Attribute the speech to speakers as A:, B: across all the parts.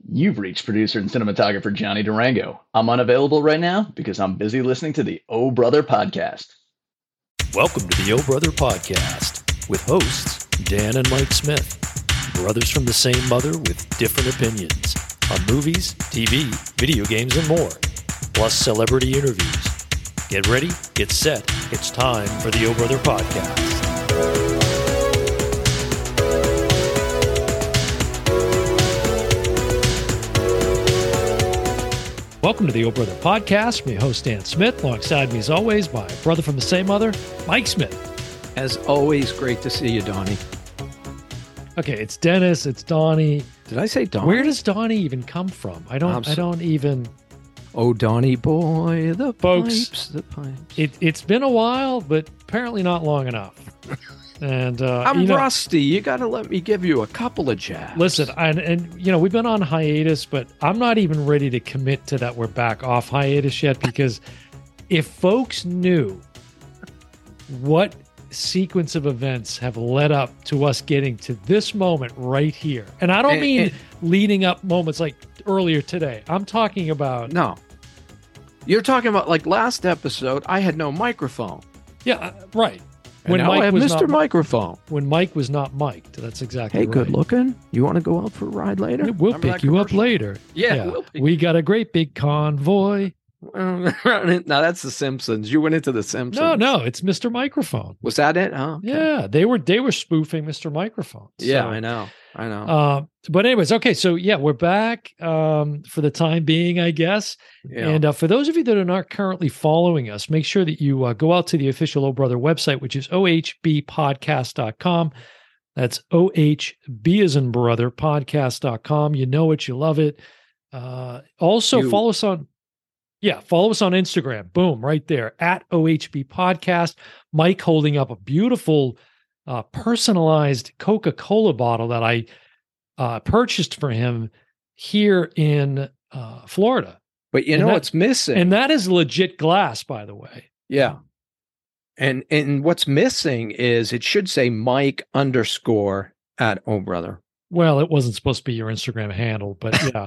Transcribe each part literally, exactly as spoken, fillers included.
A: You've reached producer and cinematographer Johnny Durango. I'm unavailable right now because I'm busy listening to the Oh Brother podcast.
B: Welcome to the Oh Brother podcast with hosts Dan and Mike Smith, brothers from the same mother with different opinions on movies, T V, video games, and more, plus celebrity interviews. Get ready, get set. It's time for the Oh Brother podcast. Welcome to the Oh Brother podcast. I'm your host, Dan Smith. Alongside me, as always, my brother from the same mother, Mike Smith.
C: As always, great to see you, Donnie.
B: Okay, it's Dennis. It's Donnie.
C: Did I say Donnie?
B: Where does Donnie even come from? I don't.
C: I'm
B: I don't even.
C: Oh, Donnie boy, the
B: Folks,
C: pipes, the pipes.
B: It, it's been a while, but apparently not long enough. And uh,
C: I'm
B: you know,
C: rusty. You got to let me give you a couple of jabs.
B: Listen, and, and you know we've been on hiatus, but I'm not even ready to commit to that we're back off hiatus yet, because if folks knew what sequence of events have led up to us getting to this moment right here, and I don't
C: And-
B: mean
C: and-
B: leading up moments like earlier today. I'm talking about
C: No. You're talking about like last episode, I had no microphone.
B: yeah, uh, right.
C: And now I have
B: was
C: Mister
B: not,
C: Microphone.
B: when Mike was not mic'd. That's exactly
C: Hey,
B: right.
C: good looking. You want to go out for a ride later?
B: We'll
C: Remember
B: pick
C: that
B: you up
C: commercial?
B: later.
C: Yeah, we'll pick-
B: we got a great big convoy.
C: now that's The Simpsons. You went into The Simpsons.
B: No, no, it's Mister Microphone.
C: Was that it? Oh, okay.
B: Yeah, they were they were spoofing Mister Microphone.
C: Yeah,
B: So,
C: I know. I know.
B: Uh, but anyways, okay, so yeah, we're back um, for the time being, I guess.
C: yeah.
B: And uh, for those of you that are not currently following us, make sure that you uh, go out to the official Oh Brother website, which is o h b podcast dot com. That's O H B as in brother, podcast dot com. You know it, you love it. Uh, also,
C: You-
B: follow us on, yeah, follow us on Instagram. Boom, right there, at O H B Podcast. Mike holding up a beautiful uh, personalized Coca-Cola bottle that I uh, purchased for him here in uh, Florida.
C: but you
B: and
C: know
B: that-
C: what's missing?
B: And that is legit glass, by the way.
C: Yeah. And and what's missing is it should say Mike underscore at Oh Brother.
B: Well, it wasn't supposed to be your Instagram handle, but yeah.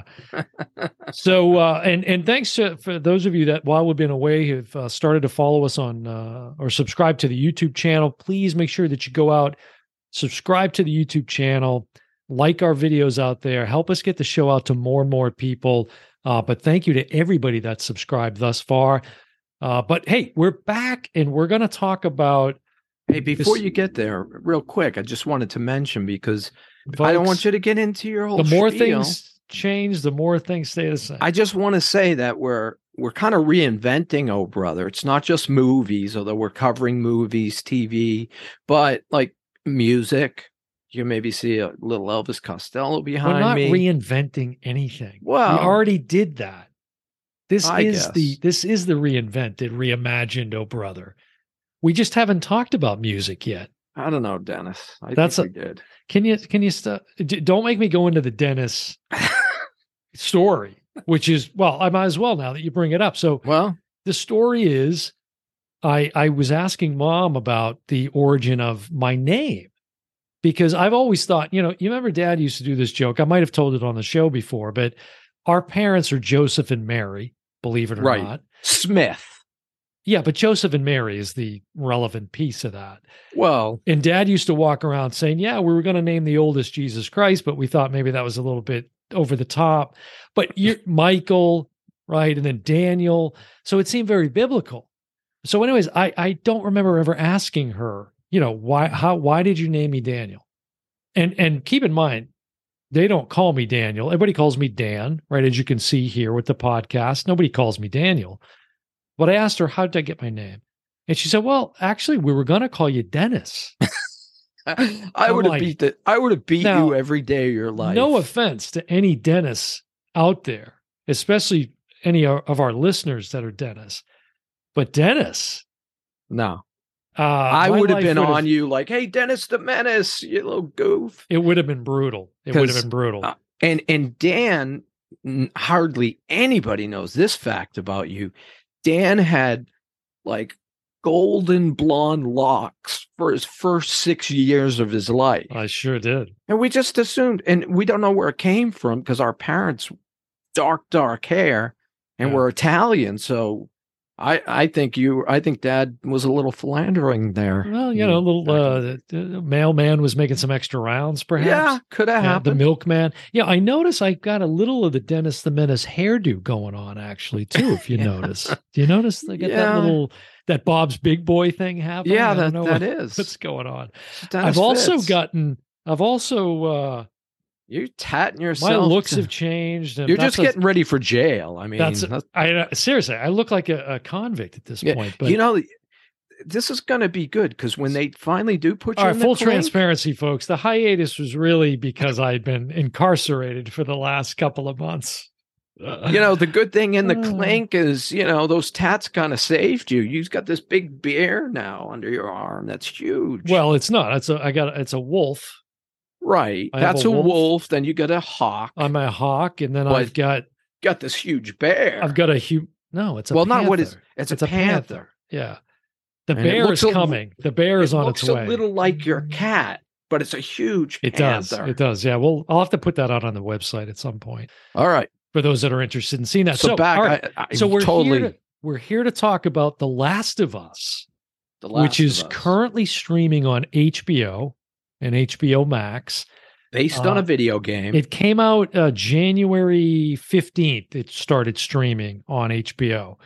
B: So, uh, and and thanks to for those of you that while we've been away have uh, started to follow us on uh, or subscribe to the YouTube channel. Please make sure that you go out, subscribe to the YouTube channel, like our videos out there, help us get the show out to more and more people. Uh, but thank you to everybody that's subscribed thus far. Uh, but hey, we're back, and we're going to talk about.
C: Hey, before
B: This-
C: you get there, real quick, I just wanted to mention because I don't want you to get into your whole
B: The more
C: spiel.
B: things change, the more things stay the same.
C: I just want to say that we're we're kind of reinventing Oh Brother. It's not just movies, although we're covering movies, T V, but like music. You can maybe see a little Elvis Costello
B: We're
C: behind
B: not
C: me.
B: reinventing anything.
C: Well,
B: we already did that. This
C: I
B: is the
C: guess.
B: this is the reinvented, reimagined Oh Brother. We just haven't talked about music yet.
C: I don't know, Dennis. I
B: That's
C: think we did.
B: Can you can you st- d- don't make me go into the Dennis story, which is well, I might as well now that you bring it up. So
C: Well,
B: the story is I I was asking mom about the origin of my name, because I've always thought, you know, you remember Dad used to do this joke. I might have told it on the show before, but our parents are Joseph and Mary, believe it or
C: Right.
B: not.
C: Smith.
B: Yeah, but Joseph and Mary is the relevant piece of that.
C: Well,
B: And Dad used to walk around saying, yeah, we were going to name the oldest Jesus Christ, but we thought maybe that was a little bit over the top. But you're Michael, right? And then Daniel. So it seemed very biblical. So anyways, I, I don't remember ever asking her, you know, why, how, why did you name me Daniel? And, and keep in mind, they don't call me Daniel. Everybody calls me Dan, right? As you can see here with the podcast, nobody calls me Daniel. But I asked her, how did I get my name? And she said, well, actually, we were going to call you Dennis.
C: I
B: I'm
C: would have
B: like-
C: beat the I would have beat
B: Now,
C: you every day of your life.
B: No offense to any Dennis out there, especially any o- of our listeners that are Dennis. But Dennis,
C: No.
B: uh,
C: I
B: my
C: would have
B: life
C: been
B: would
C: on you like, hey, Dennis the Menace, you little goof.
B: It would have been brutal. It would have
C: 'Cause,
B: been brutal.
C: uh, And and Dan, n- hardly anybody knows this fact about you. Dan had like golden blonde locks for his first six years of his life.
B: I sure did.
C: And we just assumed, and we don't know where it came from because our parents, dark, dark hair, and
B: Yeah.
C: we're Italian. So I, I think you, I think Dad was a little philandering there.
B: Well, you know, a little uh, the, the mailman was making some extra rounds, perhaps.
C: Yeah, could have
B: Yeah,
C: happened.
B: the milkman. Yeah, I notice I got a little of the Dennis the Menace hairdo going on, actually, too. If you
C: Yeah.
B: notice, do you notice they got
C: Yeah.
B: that little that Bob's Big Boy thing happening?
C: Yeah,
B: I don't
C: that,
B: know
C: that
B: what-
C: is.
B: what's going on.
C: Dennis
B: I've also
C: Fitz.
B: gotten. I've also uh,
C: You're tatting yourself.
B: my looks
C: to-
B: have changed. And
C: You're
B: that's
C: just
B: a-
C: getting ready for jail. I mean,
B: That's
C: that's-
B: I uh, seriously. I look like a, a convict at this
C: Yeah,
B: point. But
C: you know, this is going to be good because when they finally do put you
B: all right,
C: in the
B: full
C: clink-
B: transparency, folks. The hiatus was really because I'd been incarcerated for the last couple of months.
C: you know, the good thing in the
B: Uh.
C: clink is, you know, those tats kind of saved you. You've got this big bear now under your arm. That's huge.
B: Well, it's not. It's a. I got. It's a wolf.
C: right.
B: I have
C: That's
B: a
C: a wolf.
B: wolf.
C: Then you got a hawk.
B: I'm a hawk, and then
C: But
B: I've got.
C: got this huge bear.
B: I've got a huge. No, it's a.
C: well,
B: panther.
C: not what is it's,
B: It's
C: a
B: a
C: panther.
B: panther. Yeah, the
C: And it
B: bear
C: looks
B: is
C: a-
B: coming. The bear is
C: it
B: on
C: looks
B: its
C: a
B: way.
C: little like your cat, but it's a huge
B: It does.
C: panther.
B: It does. Yeah. Well, I'll have to put that out on the website at some point
C: All right.
B: for those that are interested in seeing that.
C: So,
B: So,
C: back.
B: all right.
C: I, I
B: so we're
C: totally.
B: here. To, we're here to talk about The Last of Us,
C: The Last
B: which is
C: of Us.
B: currently streaming on H B O and H B O Max.
C: based on
B: uh,
C: a video game.
B: It came out uh, January fifteenth. It started streaming on H B O.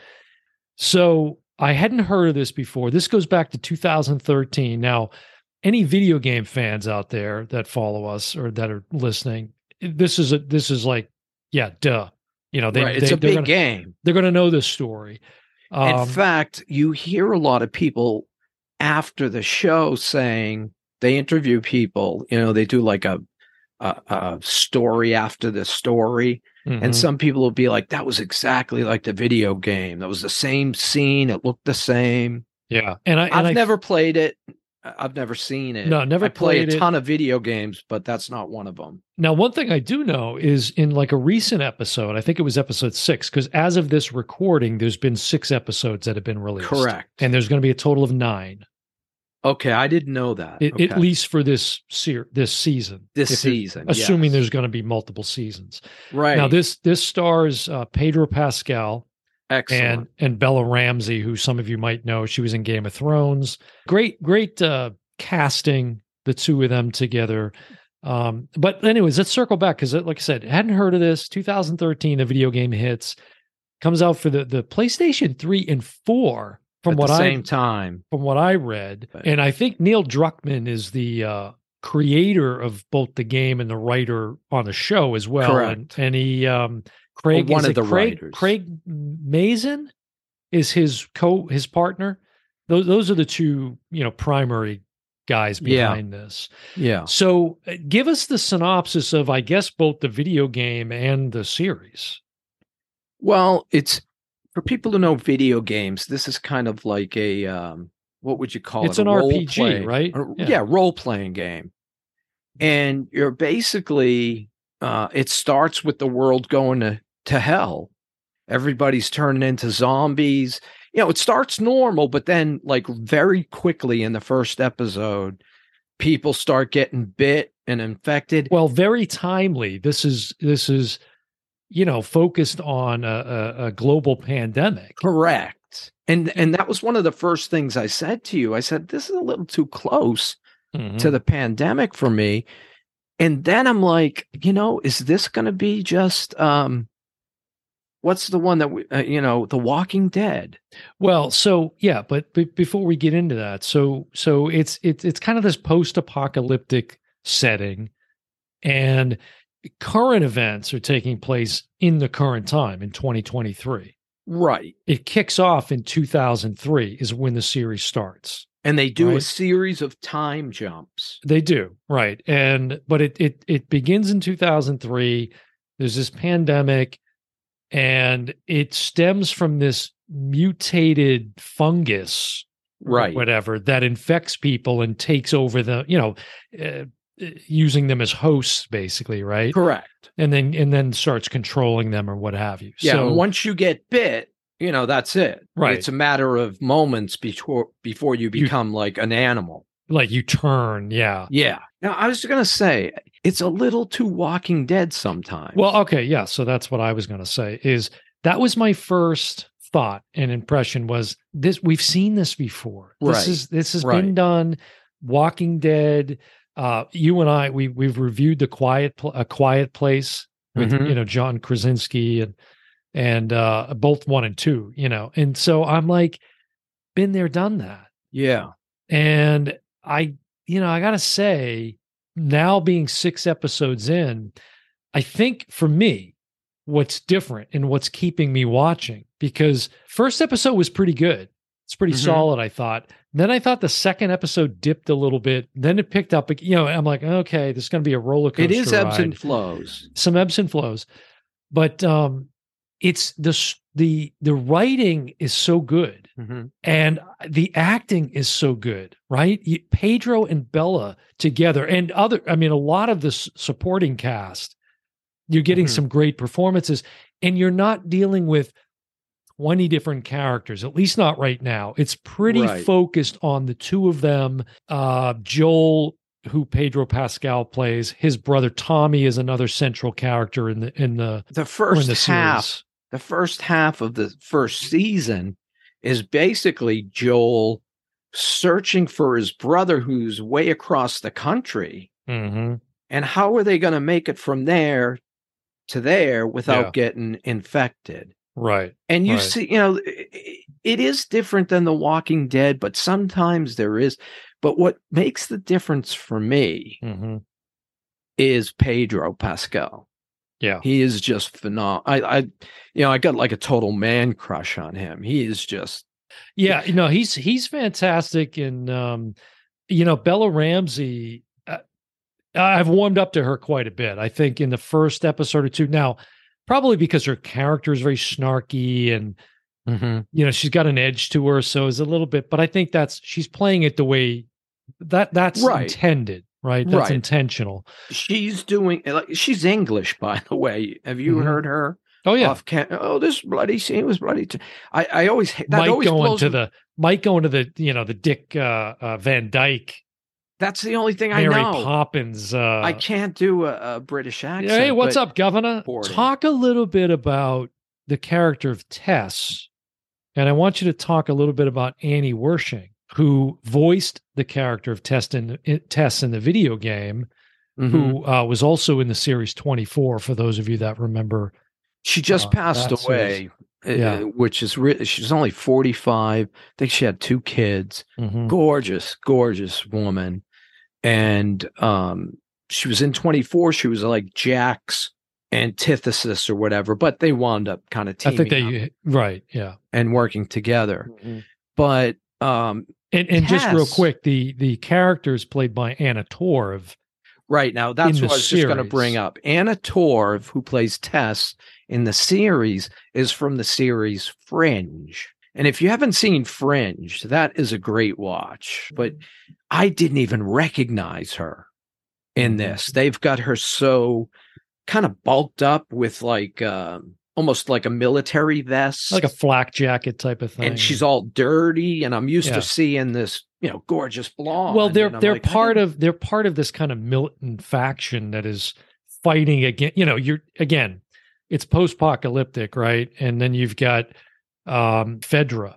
B: So I hadn't heard of this before. This goes back to two thousand thirteen. Now, any video game fans out there that follow us or that are listening, this is a this is like, yeah, duh. You know, they,
C: right. It's
B: they,
C: a
B: they're
C: big
B: gonna,
C: game.
B: They're going to know this story. Um,
C: In fact, you hear a lot of people after the show saying they interview people. You know, they do like a a, a story after the story,
B: mhm.
C: and some people will be like, "That was exactly like the video game. That was the same scene. It looked the same."
B: yeah, and I and
C: I've
B: I,
C: never played it. I've never seen it.
B: No, never
C: I play
B: played
C: a
B: it.
C: ton of video games, but that's not one of them.
B: Now, one thing I do know is in like a recent episode, I think it was episode six, because as of this recording, there's been six episodes that have been released.
C: Correct.
B: And there's going to be a total of nine,
C: Okay, I didn't know that.
B: i-
C: Okay.
B: at least for this ser- this season.
C: this
B: If it-
C: season,
B: assuming
C: yes.
B: there's going to be multiple seasons.
C: right
B: Now, this this stars uh, Pedro Pascal
C: excellent.
B: and and Bella Ramsey, who some of you might know. She was in Game of Thrones. Great, great uh, casting, the two of them together. Um, but anyways, let's circle back because, like I said, hadn't heard of this. two thousand thirteen, the video game hits, comes out for the the PlayStation three and four. From
C: At
B: what
C: the
B: I
C: same time.
B: from what I read,
C: Right.
B: and I think Neil Druckmann is the uh, creator of both the game and the writer on the show as well.
C: Correct.
B: And, and he, um, Craig,
C: one
B: is
C: of
B: it
C: the
B: Craig,
C: writers.
B: Craig Mazin is his co his partner. Those those are the two, you know, primary guys
C: Yeah.
B: behind this.
C: Yeah.
B: So, uh, give us the synopsis of, I guess, both the video game and the series.
C: Well, it's for people who know video games, this is kind of like a um what would you call
B: It's
C: it?
B: an
C: A
B: R
C: role
B: P G,
C: play-
B: right?
C: a-
B: Yeah.
C: yeah, role playing game. And you're basically uh it starts with the world going to, to hell. Everybody's turning into zombies. You know, it starts normal, but then like very quickly in the first episode, people start getting bit and infected.
B: Well, very timely. This is this is, you know, focused on a, a, a global pandemic.
C: Correct. And and that was one of the first things I said to you. I said, this is a little too close
B: Mhm.
C: to the pandemic for me. And then I'm like, you know, is this going to be just um what's the one that we, uh, you know, The Walking Dead?
B: Well, so yeah, but, but before we get into that, so so it's it's it's kind of this post-apocalyptic setting, and current events are taking place in the current time in twenty twenty-three.
C: Right.
B: It kicks off in two thousand three is when the series starts.
C: And they do a
B: Right.
C: series of time jumps.
B: They do, right. And but it it it begins in two thousand three. There's this pandemic, and it stems from this mutated fungus, or
C: Right.
B: whatever, that infects people and takes over the, you know, uh, uh, using them as hosts, basically, right?
C: Correct.
B: And then and then starts controlling them or what have you.
C: Yeah.
B: So
C: and once you get bit, you know, that's it.
B: Right.
C: It's a matter of moments before before you become you, like an animal.
B: Like you turn, yeah.
C: Yeah. Now, I was going to say, it's a little too Walking Dead sometimes.
B: Well, okay, yeah. So that's what I was going to say is that was my first thought and impression was this, we've seen this before. This
C: right.
B: is, this has
C: right.
B: been done. Walking Dead. Uh, you and I, we, we've reviewed the quiet, Pl- A Quiet Place with, mm-hmm. you know, John Krasinski and, and uh, both one and two, you know? And so I'm like, been there, done that.
C: Yeah.
B: And I, you know, I got to say, now being six episodes in, I think for me, what's different and what's keeping me watching, because first episode was pretty good. It's pretty mm-hmm. solid, I thought. Then I thought the second episode dipped a little bit. Then it picked up, you know, I'm like, okay, this is going to be a roller coaster.
C: It is ebbs
B: ride.
C: and flows.
B: Some ebbs and flows. But um, it's the, the, the writing is so good. Mm-hmm. And the acting is so good, right? You, Pedro and Bella together and other, I mean, a lot of the s- supporting cast, you're getting mm-hmm. some great performances and you're not dealing with twenty different characters, at least not right now. It's pretty right. focused on the two of them. Uh, Joel, who Pedro Pascal plays, his brother Tommy is another central character in the, in the,
C: the first
B: in the
C: half,
B: series.
C: The first half of the first season is basically Joel searching for his brother who's way across the country.
B: Mm-hmm.
C: And how are they going to make it from there to there without
B: yeah.
C: getting infected?
B: Right.
C: And you
B: right.
C: see, you know, it, it is different than The Walking Dead, but sometimes there is. But what makes the difference for me
B: mm-hmm.
C: is Pedro Pascal.
B: Yeah.
C: He is just phenomenal. I, I, you know, I got like a total man crush on him. He is just.
B: Yeah. You know, he's, he's fantastic. And, um, you know, Bella Ramsey, uh, I've warmed up to her quite a bit. I think in the first episode or two now, probably because her character is very snarky and,
C: mm-hmm.
B: you know, she's got an edge to her. So it's a little bit, but I think that's, she's playing it the way that that's
C: right.
B: intended. Right. That's
C: right.
B: intentional.
C: She's doing like she's English, by the way. Have you mm-hmm. heard her?
B: Oh, yeah.
C: Off cam- oh, this bloody scene was bloody. T- I, I always, that
B: Mike
C: always
B: going
C: blows
B: to
C: me.
B: the, Mike going to the, you know, the Dick uh, uh, Van Dyke.
C: That's the only thing
B: Mary
C: I know.
B: Poppins. Uh,
C: I can't do a, a British accent.
B: Hey, what's up, Governor? Boarding. Talk a little bit about the character of Tess. And I want you to talk a little bit about Annie Wersching, who voiced the character of Tess in, Tess in the video game, mm-hmm. who uh, was also in the series twenty-four, for those of you that remember.
C: She just uh, passed away, uh,
B: yeah.
C: which is re- she's only forty-five. I think she had two kids.
B: Mm-hmm.
C: Gorgeous, gorgeous woman. And um, she was in twenty-four. She was like Jack's antithesis or whatever, but they wound up kind of teaming
B: I think they,
C: up
B: right, yeah.
C: and working together.
B: Mm-hmm.
C: But um,
B: and, and
C: Tess,
B: just real quick, the the character is played by Anna Torv.
C: Right, now that's what I was
B: series.
C: just going to bring up. Anna Torv, who plays Tess in the series, is from the series Fringe. And if you haven't seen Fringe, that is a great watch. But I didn't even recognize her in this. They've got her so kind of bulked up with like um, almost like a military vest,
B: like a flak jacket type of thing,
C: and she's all dirty. And I'm used
B: yeah.
C: to seeing this, you know, gorgeous blonde.
B: Well, they're they're
C: like,
B: part of they're part of this kind of militant faction that is fighting again. You know, you're again, it's post-apocalyptic, right? And then you've got um, Fedra.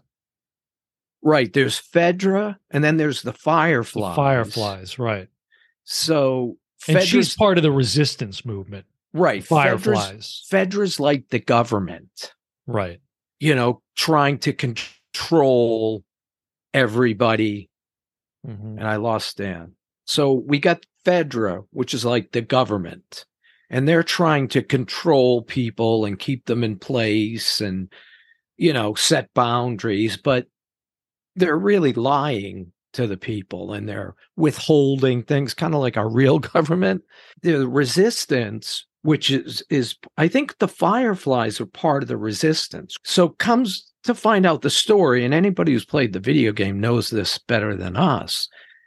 C: Right. There's Fedra, and then there's the Fireflies.
B: The Fireflies, right.
C: So
B: and
C: Fedra's,
B: she's part of the resistance movement.
C: Right.
B: Fireflies.
C: Fedra's, Fedra's like the government.
B: Right.
C: You know, trying to control everybody.
B: Mm-hmm.
C: And I lost Stan. So we got Fedra, which is like the government. And they're trying to control people and keep them in place and, you know, set boundaries. But they're really lying to the people and they're withholding things, kind of like our real government. The resistance, which is, is I think the Fireflies are part of the resistance. So comes to find out the story, and anybody who's played the video game knows this better than us.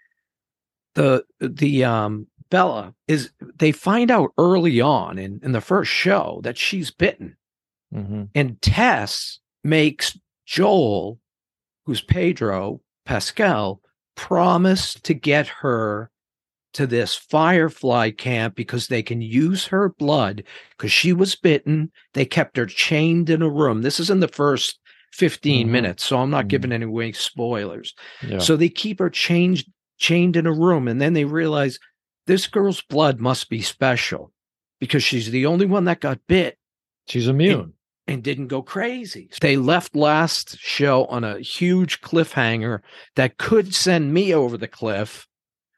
C: The, the, um, Bella is, they find out early on in, in the first show that she's bitten.
B: Mm-hmm.
C: And Tess, makes Joel, who's Pedro Pascal, promise to get her to this Firefly camp because they can use her blood because she was bitten. They kept her chained in a room. This is in the first fifteen mm-hmm. minutes, so I'm not mm-hmm. giving any away spoilers. Yeah. So they keep her chained, chained in a room, and then they realize this girl's blood must be special because she's the only one that got bit.
B: She's immune.
C: And, and didn't go crazy. They left last show on a huge cliffhanger that could send me over the cliff.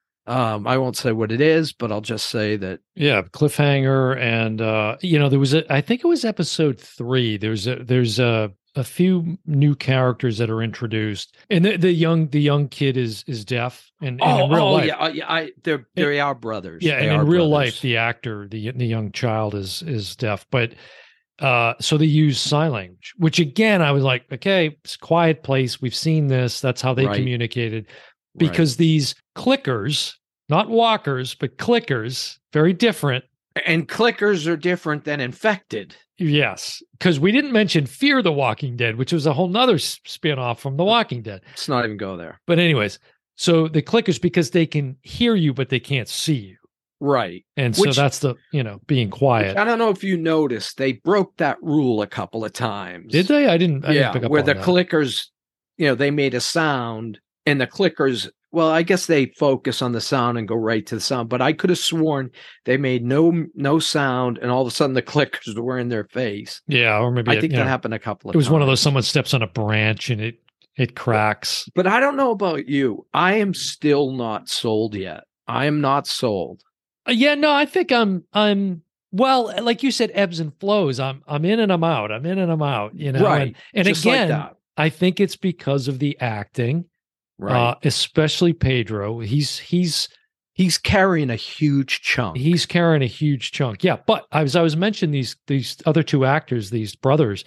C: Um, I won't say what it is, but I'll just say that.
B: Yeah, cliffhanger, and uh, you know, there was a. I think it was episode three. There's a. There's a. A few new characters that are introduced, and the, the young the young kid is is deaf, and, and
C: oh,
B: in real
C: oh
B: life,
C: yeah, uh, yeah, I, they're they are brothers.
B: Yeah,
C: they
B: and in real
C: brothers.
B: life, the actor, the the young child is is deaf, but uh, so they use sign language, which again, I was like, okay, it's a quiet place. We've seen this. That's how they
C: right.
B: communicated, because
C: right.
B: these clickers, not walkers, but clickers, very different.
C: And clickers are different than infected.
B: Yes, because we didn't mention Fear the Walking Dead, which was a whole nother spin-off from The Walking Dead.
C: Let's not even go there.
B: But anyways, so the clickers, because they can hear you, but they can't see you.
C: Right.
B: And
C: which,
B: so that's the, you know, being quiet.
C: I don't know if you noticed, they broke that rule a couple of times.
B: Did they? I didn't, I
C: yeah,
B: didn't pick up
C: where
B: on
C: the
B: that.
C: clickers, you know, they made a sound and the clickers, well, I guess they focus on the sound and go right to the sound, but I could have sworn they made no no sound and all of a sudden the clickers were in their face.
B: Yeah, or maybe
C: I
B: it,
C: think that
B: know,
C: happened a couple of times.
B: It was times. One of those, someone steps on a branch and it it cracks.
C: But I don't know about you. I am still not sold yet. I am not sold.
B: Uh, yeah, no, I think I'm I'm well, like you said, ebbs and flows. I'm I'm in and I'm out. I'm in and I'm out, you know.
C: Right.
B: And, and
C: Just
B: again,
C: like that.
B: I think it's because of the acting.
C: Right.
B: Uh, especially Pedro. He's he's
C: he's carrying a huge chunk.
B: He's carrying a huge chunk. Yeah, but as I was mentioning these these other two actors, these brothers,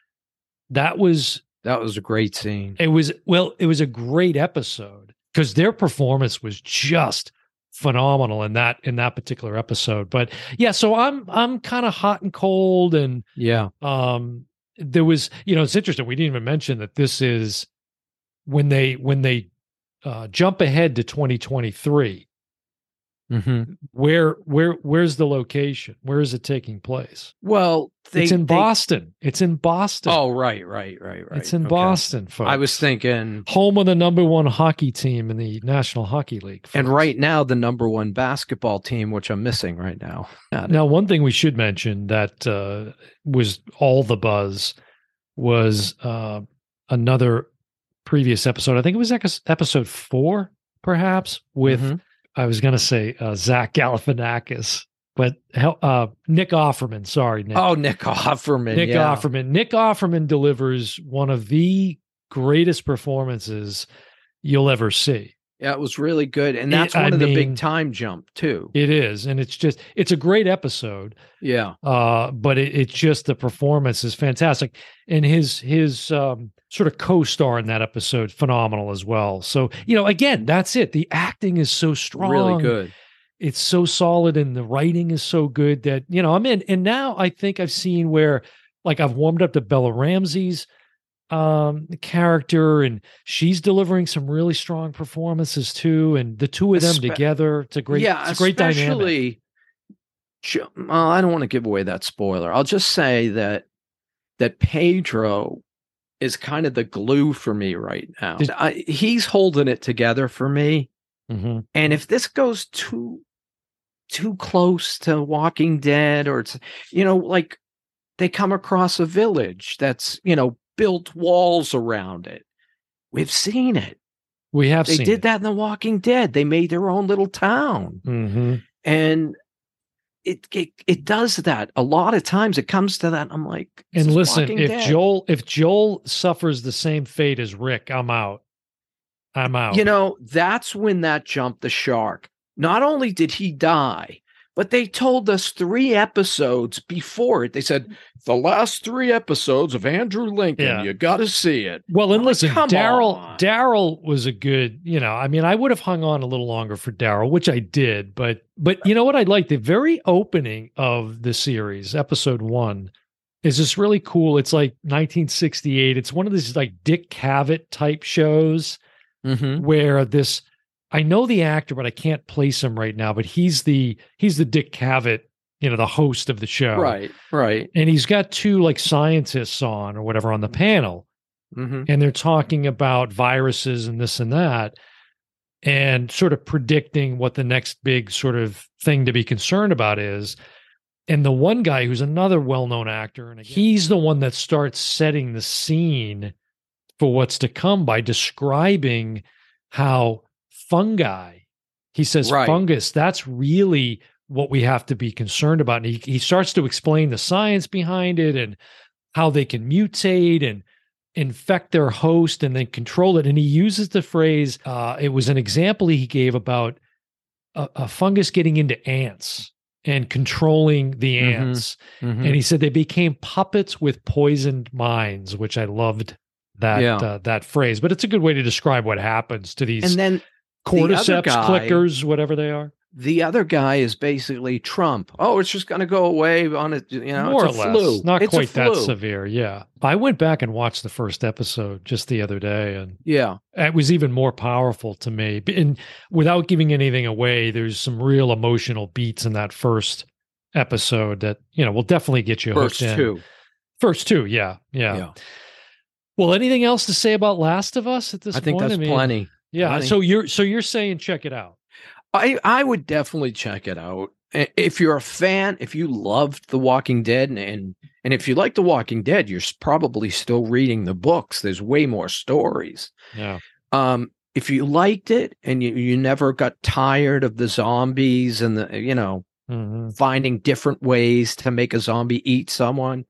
B: that was
C: that was a great scene.
B: It was well, it was a great episode because their performance was just phenomenal in that in that particular episode. But yeah, so I'm I'm kind of hot and cold, and
C: yeah,
B: um, there was, you know, it's interesting. We didn't even mention that this is. When they when they uh, jump ahead to twenty twenty-three,
C: mm-hmm.
B: where where where's the location? Where is it taking place?
C: Well, they,
B: it's in
C: they,
B: Boston. It's in Boston.
C: Oh, right, right, right, right.
B: It's in
C: okay.
B: Boston, folks.
C: I was thinking
B: home of the number one hockey team in the National Hockey League, folks.
C: And right now the number one basketball team, which I'm missing right now.
B: Now, one thing we should mention that uh, was all the buzz was uh, another. Previous episode, I think it was episode four, perhaps, with, mm-hmm. I was going to say uh, Zach Galifianakis, but uh, Nick Offerman. Sorry, Nick.
C: Oh, Nick Offerman.
B: Nick
C: yeah.
B: Offerman. Nick Offerman delivers one of the greatest performances you'll ever see.
C: Yeah, it was really good. And that's
B: it,
C: one
B: I
C: of
B: mean,
C: the big time jump, too.
B: It is. And it's just, it's a great episode.
C: Yeah.
B: Uh, but it, it's just, the performance is fantastic. And his, his, um, sort of co-star in that episode, phenomenal as well. So, you know, again, that's it. The acting is so strong.
C: Really good.
B: It's so solid and the writing is so good that, you know, I'm in. And now I think I've seen where, like, I've warmed up to Bella Ramsey's um, character, and she's delivering some really strong performances too. And the two of them Espe- together, it's a great,
C: yeah,
B: it's a great dynamic.
C: Well, I don't want to give away that spoiler. I'll just say that, that Pedro is kind of the glue for me right now. Did, I, he's holding it together for me.
B: Mm-hmm.
C: And if this goes too, too close to Walking Dead, or it's, you know, like they come across a village that's, you know, built walls around it. We've seen it.
B: We have
C: they
B: seen
C: did
B: it.
C: that in The Walking Dead. They made their own little town.
B: Mm-hmm.
C: And It, it it does that a lot of times. It comes to that. I'm like,
B: and listen, if
C: Dead.
B: Joel if Joel suffers the same fate as Rick, I'm out. I'm out.
C: You know, that's when that jumped the shark. Not only did he die, but they told us three episodes before it. They said the last three episodes of Andrew Lincoln.
B: Yeah.
C: You got to see it.
B: Well, and
C: I'm
B: listen,
C: like,
B: Daryl Daryl was a good. You know, I mean, I would have hung on a little longer for Daryl, which I did. But but you know what? I liked the very opening of the series, episode one. is this really cool. It's like nineteen sixty-eight. It's one of these like Dick Cavett type shows
C: Mm-hmm.
B: where this, I know the actor, but I can't place him right now, but he's the, he's the Dick Cavett, you know, the host of the show.
C: Right, right.
B: And he's got two like scientists on or whatever on the panel.
C: Mm-hmm.
B: And they're talking about viruses and this and that, and sort of predicting what the next big sort of thing to be concerned about is. And the one guy who's another well-known actor, and he's the one that starts setting the scene for what's to come by describing how fungi, he says,
C: Right.
B: fungus, that's really what we have to be concerned about. And he, he starts to explain the science behind it and how they can mutate and infect their host and then control it. And he uses the phrase, uh, it was an example he gave about a, a fungus getting into ants and controlling the
C: Mhm.
B: ants.
C: Mm-hmm.
B: And he said they became puppets with poisoned minds, which I loved that
C: Yeah.
B: uh, that phrase. But it's a good way to describe what happens to these
C: And then
B: cordyceps,
C: guy-
B: clickers, whatever they are.
C: the other guy is basically Trump. Oh, it's just going to go away on it. You know,
B: More
C: it's
B: or
C: a
B: less.
C: flu.
B: Not
C: It's a
B: quite that
C: flu.
B: severe. Yeah. I went back and watched the first episode just the other day, and
C: Yeah.
B: it was even more powerful to me. And without giving anything away, there's some real emotional beats in that first episode that, you know, will definitely get you
C: First
B: hooked in.
C: two.
B: First two, yeah, yeah.
C: Yeah.
B: Well, anything else to say about Last of Us at this
C: I think
B: point?
C: that's
B: mean,
C: plenty.
B: Yeah.
C: plenty.
B: So you're so you're saying check it out.
C: I, I would definitely check it out. I- If you're a fan, if you loved The Walking Dead, and and, and if you like The Walking Dead, you're s- probably still reading the books. There's way more stories.
B: Yeah.
C: Um, if you liked it and you, you never got tired of the zombies and the, you know,
B: hmm
C: finding different ways to make a zombie eat someone,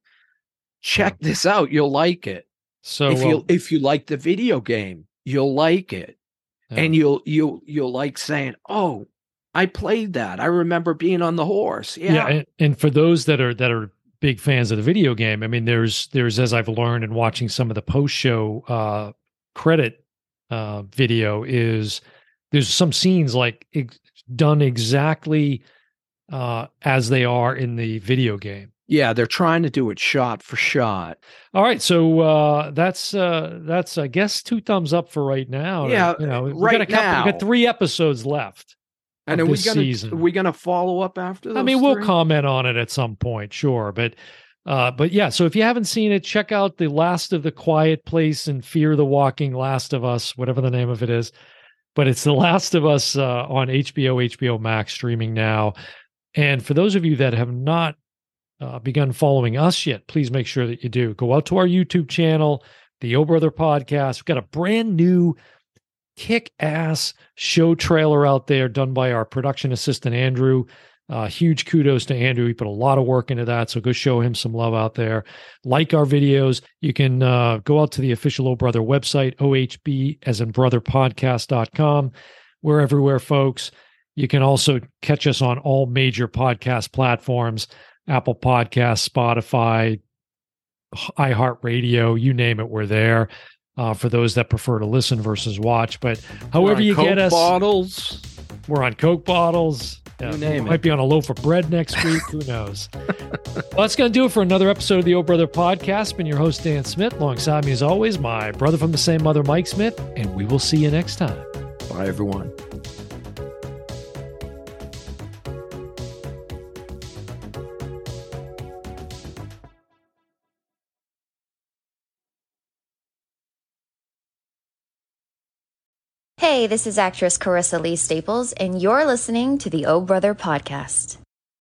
C: check this out. You'll like it.
B: So
C: if
B: well,
C: you if you like the video game, you'll like it.
B: yeah.
C: And you'll you'll you'll like saying, "Oh, I played that. I remember being on the horse." Yeah.
B: yeah, and, and for those that are that are big fans of the video game, I mean, there's there's as I've learned in watching some of the post show uh, credit uh, video is there's some scenes like ex- done exactly uh, as they are in the video game.
C: Yeah, they're trying to do it shot for shot.
B: All right, so uh, that's uh, that's I guess two thumbs up for right now.
C: Yeah,
B: you know, we
C: right
B: got a couple, we
C: now.
B: got three episodes left.
C: And
B: of
C: are we
B: this
C: gonna
B: season.
C: are we gonna follow up after those
B: I mean, we'll
C: three?
B: comment on it at some point, sure, but uh, but yeah. So if you haven't seen it, check out The Last of the Quiet Place and Fear the Walking Last of Us, whatever the name of it is. But it's The Last of Us uh, on H B O, H B O Max streaming now. And for those of you that have not uh, begun following us yet, please make sure that you do. Go out to our YouTube channel, the O Brother Podcast. We've got a brand new kick-ass show trailer out there done by our production assistant, Andrew. Uh, huge kudos to Andrew. He put a lot of work into that, so go show him some love out there. Like our videos. You can uh, go out to the official O Brother website, O H B as in brother podcast dot com. We're everywhere, folks. You can also catch us on all major podcast platforms, Apple Podcasts, Spotify, iHeartRadio, you name it, we're there. Uh, for those that prefer to listen versus watch. But however
C: We're on
B: you
C: Coke
B: get us,
C: bottles.
B: we're on Coke bottles. Yeah,
C: You name
B: we
C: it.
B: might be on a loaf of bread next week. Who knows? Well, that's going to do it for another episode of the O Brother Podcast. Been your host, Dan Smith. Alongside me, as always, my brother from the same mother, Mike Smith. And we will see you next time.
C: Bye, everyone.
D: Hey, this is actress Carissa Lee Staples, and you're listening to the O Brother Podcast.